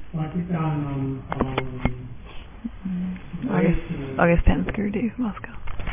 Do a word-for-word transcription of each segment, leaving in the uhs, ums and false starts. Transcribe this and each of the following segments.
August, August tenth, Gurudev, Moscow.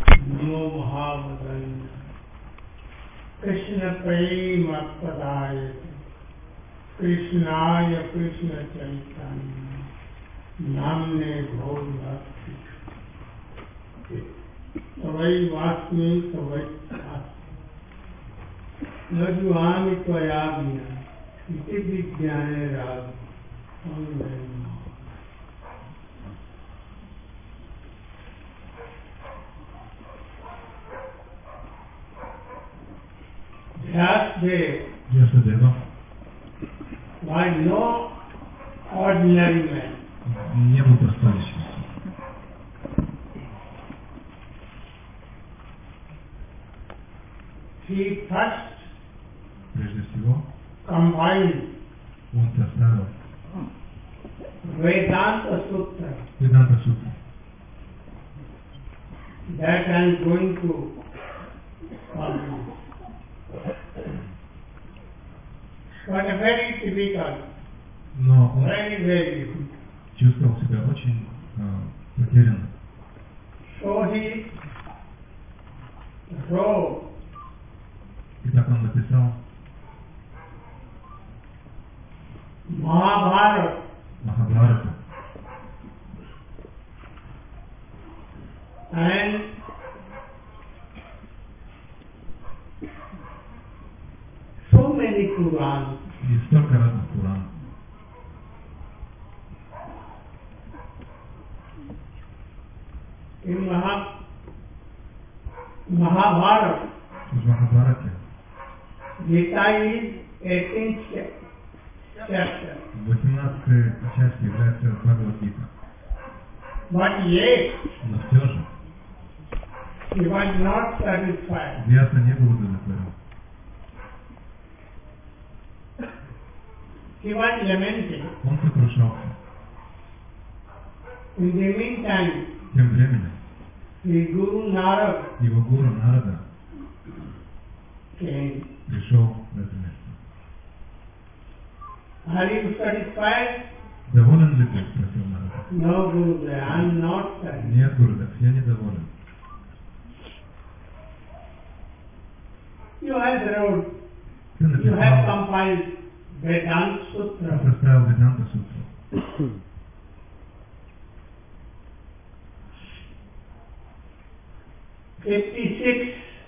Krishna prema padaya, Krishnaya Krishna Chaitanya, Namne Bhogavati. Savai Vasmi, Savai Vasmi. Najuami Tvayabhina, Iti Vijnane Radha. Vyasadeva was no ordinary man. Не был простой личностью. He first Прежде всего, combined он составил Vedanta Sutra Веданта Сутру, that I am going to publish. But a very typical, но он very, very difficult. чувствовал себя очень э, потерянным. So he wrote И так он написал Mahabharata, Махабхарату and so many Purans. и столько разных Пуранов. In Maha, Mahabharata, В Махабхарате Gita is eighteenth chapter. восемнадцатая часть является Бхагавад-гита. But yet, Но все же he was not satisfied. Вьяса не был удовлетворен. He was lamenting. Он сокрушался. In the meantime, Тем временем his Guru Narad его гуру Нарада came. пришел в это место. Are you satisfied? Доволен ли ты? Спросил Нарада. No, Gurudev, I am not satisfied. Нет, Гурудев, я недоволен. You have wrote, Ты you have написал, compiled Vedanta ты Sutra. составил Веданта Сутру. fifty-six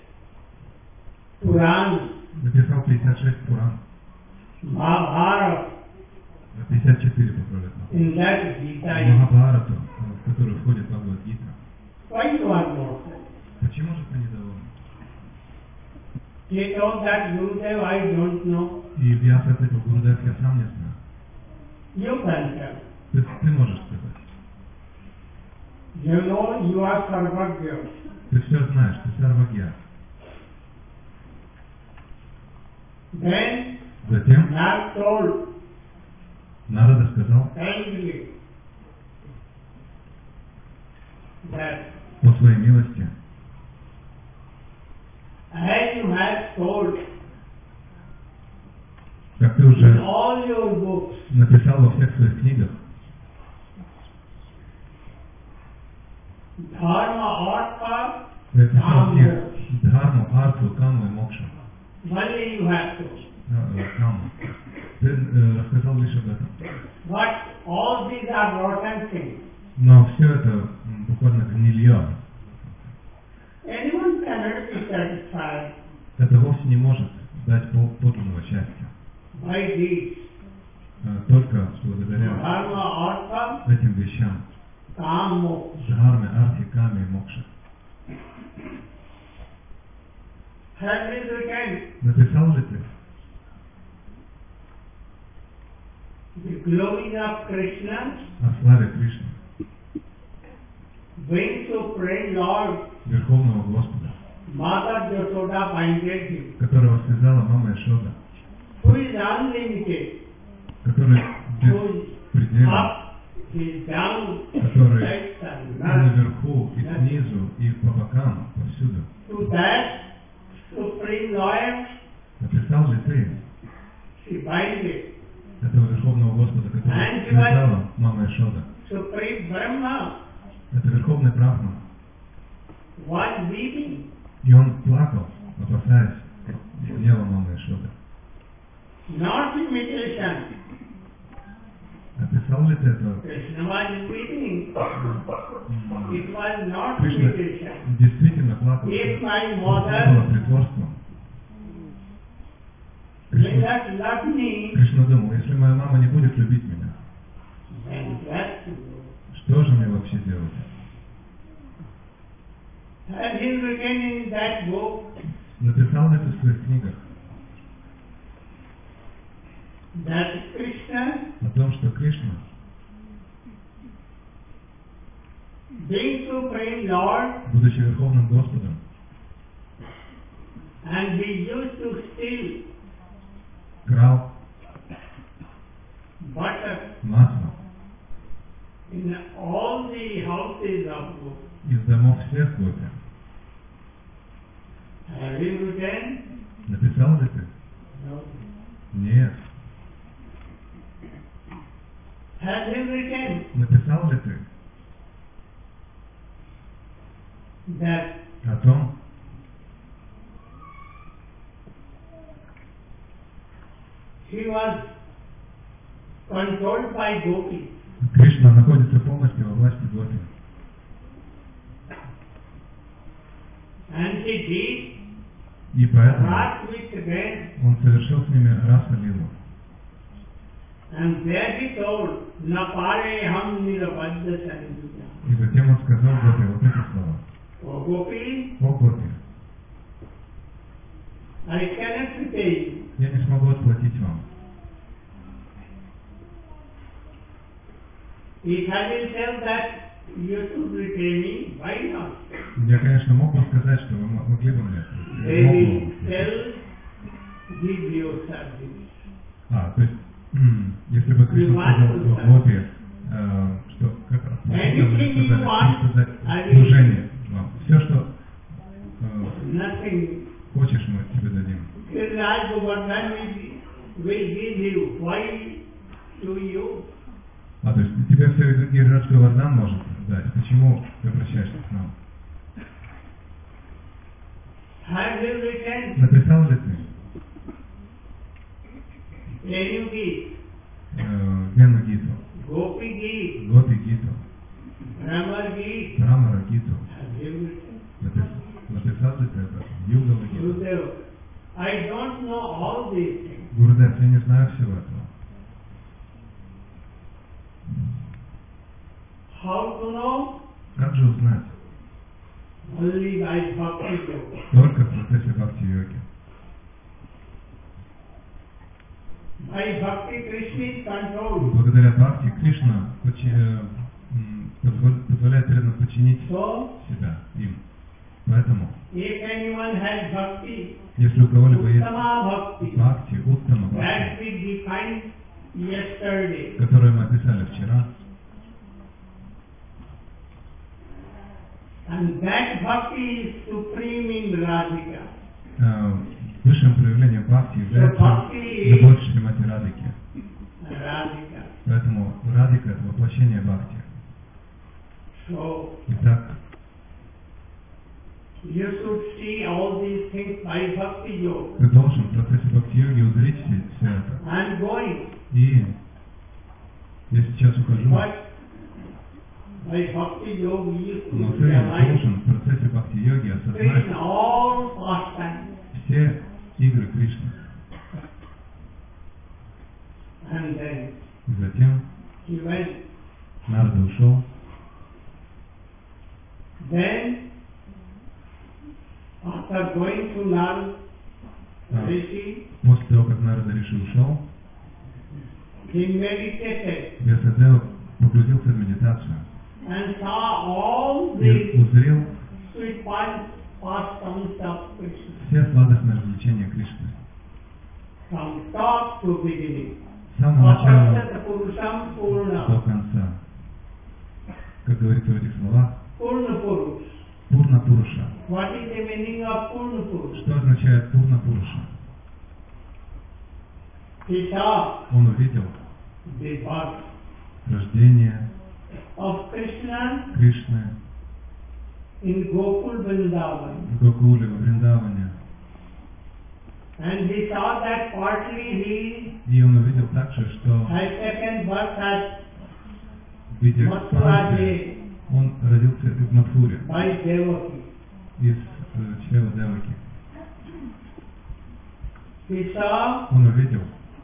Purans, Написал пятьдесят шесть Пуран, Mahabharata, пятьдесят четыре поправят. in that Gita. Махабхарату, в который входит Бхагавад-гита. Why you are not satisfied? Почему же ты недоволен? He told that Gurudev, I don't know. И Вьяса ответил, Гурудев, я сам не знаю. You can tell. Ты, ты можешь сказать. You know you are Sarvagya. Ты все знаешь, ты Сарвагья. Then Затем Narad told Нарада сказал kindly that по своей милости, as you have told как ты in уже all your books, написал во всех своих книгах, Dharma, Artha, ты описал Каму. всех Дхарму, Арту, Каму и Мокшу. only you have told. Э, Каму. Ты э, рассказал лишь об этом. But all these are rotten things. Но все это м, буквально гнилье. Anyone cannot be satisfied Это вовсе не может дать пол- подлинного счастья. by these Э, Только благодаря Dharma, Artha, этим вещам. Kama. Дхарме, Арти, Каме и Мокше. Have you written Написал ли ты the glory of Krishna, о славе Кришны, when to pray Lord, Верховного Господа, Mother Yashoda binded him, которого связала мама Ишода, who is unlimited, который who без is предела, up, he is down, который right and и left. наверху, и снизу, и по бокам, повсюду. To that supreme Lord, Написал ли ты she binded, этого Верховного Господа, который and she was Яшода. Supreme Brahma, Это Верховный Брахма. was weeping. И он плакал, опасаясь гнева мамы Яшоды. Not imitation. Описал ли ты это? Krishna was weeping. It was not Кришна imitation. действительно плакал. If my Это было mother притворством. will Кришна, not love me, Кришна думал, если моя мама не будет любить меня, then what to do? что же мне вообще делать? Has he written in that book Написал ли ты в своих книгах that Krishna, о том, что Кришна, being Supreme Lord, будучи Верховным Господом, and he used to steal крал butter масло in all the houses of Gopis. из домов всех гопи? Have you written? Написал ли ты? No. Нет. Have you written Написал ли ты that о том, he was controlled by Gopis? Кришна находится полностью во власти гопи? And he did И поэтому wrath with them. он совершил с ними раса лилу. And there he told, Napare ham nirabadha sanjuja. И затем он сказал гопи вот эти слова. O Gopis, О гопи, I cannot repay you. я не смогу отплатить вам. If I will tell that you should repay me, why not? Я, конечно, мог бы сказать, что вы м- могли бы мне. They Мог бы will вам. tell, give you service. А, то есть, м, если бы Кришна сказал в гопи, э, что как отплатить, вам, или сказали, и сказать служение вам. Все, что э, Nothing. хочешь, мы тебе дадим. Giriraj Govardhan will, will give you. Why do you? А, то есть тебе все Гирирадж Говардан может дать. Почему ты обращаешься к нам? Have you written Написал ли ты Renu Geet, э, Вену Гиту, Gopi Geet, Гопи Гиту, Brahma Geet? Брамара Гиту? Have you written? Напис- Написал ли ты это? Югала Гиту? Gurudev, I don't know all these things. Гурудев, я не знаю всего этого. How to know? Как же узнать? Only by Bhakti Yoga. Только в процессе бхакти-йоги. By Bhakti Krishna is controlled. Благодаря бхакти Кришна почи- э, м, позволь- позволяет преданным подчинить So, себя им. Поэтому, if anyone has Bhakti, если у кого-либо есть Uttama Bhakti, бхакти, уттама that бхакти, we defined yesterday, которую мы описали вчера, and that Bhakti is supreme in Radhika. э, высшим проявлением бхакти является Бхакти- любовь Шримати Радхики. Radhika. Поэтому Радхика — это воплощение бхакти. So, Итак, you should see all these things by Bhakti Yoga. ты должен в процессе бхакти-йоги узреть все, все это. I'm going, И я сейчас ухожу, but by Bhakti Yoga you но should ты realize должен в процессе бхакти-йоги осознать in all pastimes. все игры Кришны. And then И затем he went. Нарада ушел. Then, after going to Nal Ah. Rishi, После того, как Нарада Риши ушел, he meditated Вьясадева погрузился в медитацию and saw all и the узрел sweet pas- pastimes of Krishna все сладостные развлечения Кришны. from top to beginning. С самого начала Apashyata Purusham до Purna. конца. Как говорится в этих словах, Purna Purush. Пурна Пуруша. What is the meaning of Purna Purush? Что означает Пурна Пуруша? He saw Он увидел the birth, рождения of Krishna Кришны in Gokul Vrindavan. в Гокуле, во Вриндаване. And he saw that partly he И он увидел также, что had taken birth at в виде Mathura экспансии он родился в Мадхуре, by Devaki. из э, чрева Деваки. He saw Он увидел,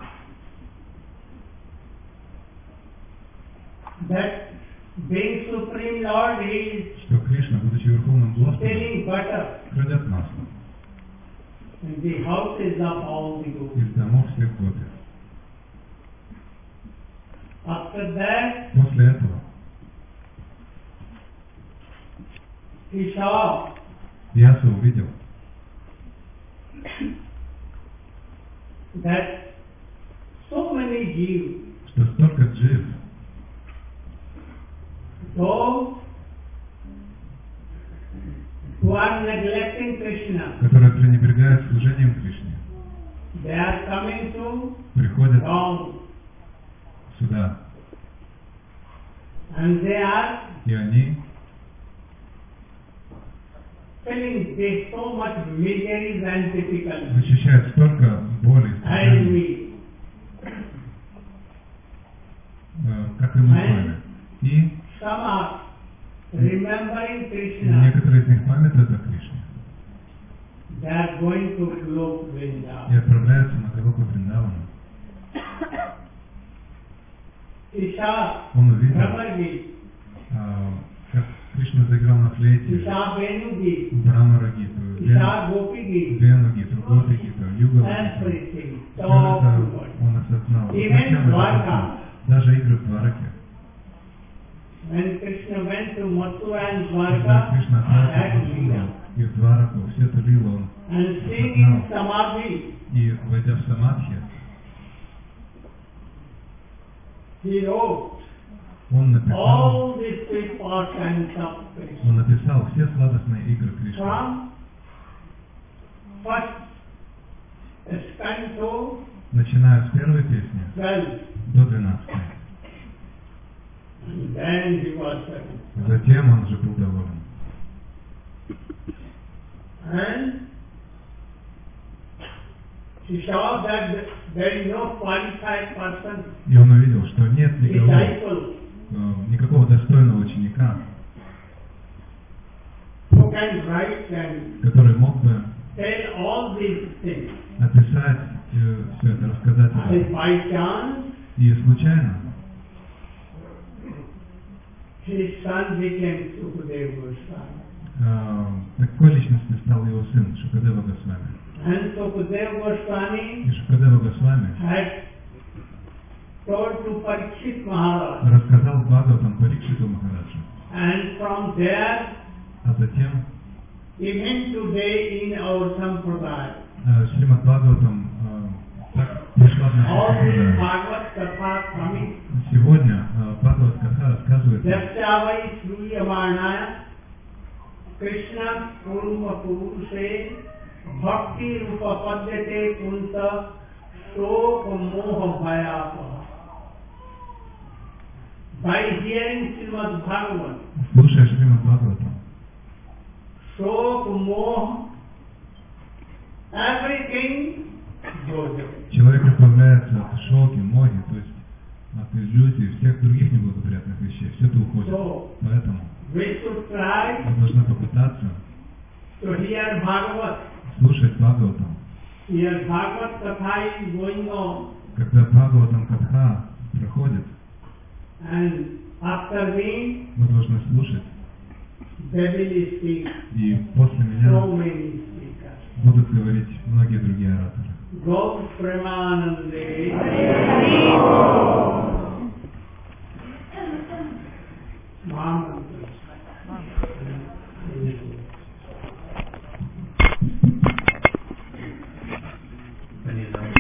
that being Supreme Lord, he is что Кришна, будучи Верховным Господом, stealing butter крадет масло in the houses of all the gopis. из домов всех гопи. After that, После этого he saw Вьяса увидел, that so many Jews, что столько джив, those who are neglecting Krishna, которые пренебрегают служением Кришне, they are coming to приходят wrong, сюда, and they are и они feeling this so much miseries and difficulties. ощущают столько боли, And страданий, we, э, как и мы с вами. И some are remembering И Krishna, некоторые из них памятуют о Кришне they are going to Golok и Vrindavan. отправляются на Галоку Вриндавану. He saw Он увидел, Brahma-Gita, а, как Кришна заиграл на he флейте saw Venu-Gita, Брамара-гиту, he saw Gopi-Gita, Вену-гиту, Гопи-гиту, Югала-гиту. everything. Все Top это to bottom. он осознал. Even Зачем это Дварка. осознал? Даже игры в Двараке. When Krishna went to Mathura and Когда Dwarka, Кришна that отправился в Lila, Мадхуру и в Двараку, все это лило он and seeing in Samadhi, и, войдя в Самадхи, he wrote он написал, all these sweet portions of Krishna. он написал все сладостные игры Кришны. From first scanto Начиная с первой песни twelve, до двенадцатой. and then he was satisfied. Затем он уже был доволен. And he saw that there is no qualified person, И он увидел, что нет никого, disciple, э, никакого достойного ученика, who can write and который мог бы tell all these things. описать э, все это, рассказать об And этом. by chance, И случайно his son became Sukadeva Goswami. э, такой личностью стал его сын Шукадева Госвами. And Sukadeva Goswami И Шукадева Госвами had told to Parikshit Maharaj. рассказал Бхагаватам Парикшиту Махараджу. And from there, А затем even today in our Sampradaya, э, Шримад Бхагаватам э, так пришла в all нашу these Сампрадай. Bhagavad Katha coming, Сегодня э, Бхагават Катха рассказывает нам, Dasyavai Sruyamanaya Krishna Kurma Purushe Bhakti Rupa Padyate Kunta Shok Moha Bhayapa. By hearing Srimad Bhagavat, слушая Шримад Бхагаватам, Shok Moha, everything goes away. человек избавляется от шоки, моги, то есть от иллюзий, всех других неблагоприятных вещей. Все это уходит. So, Поэтому we should try мы должны попытаться to hear Bhagavat. слушать Бхагаватам. Here Bhagavat Katha is going on, Когда Бхагаватам Катха проходит, and after me, мы должны слушать, they will speak. и после меня So many speakers. будут говорить многие другие ораторы. Gaur Premanande. Mam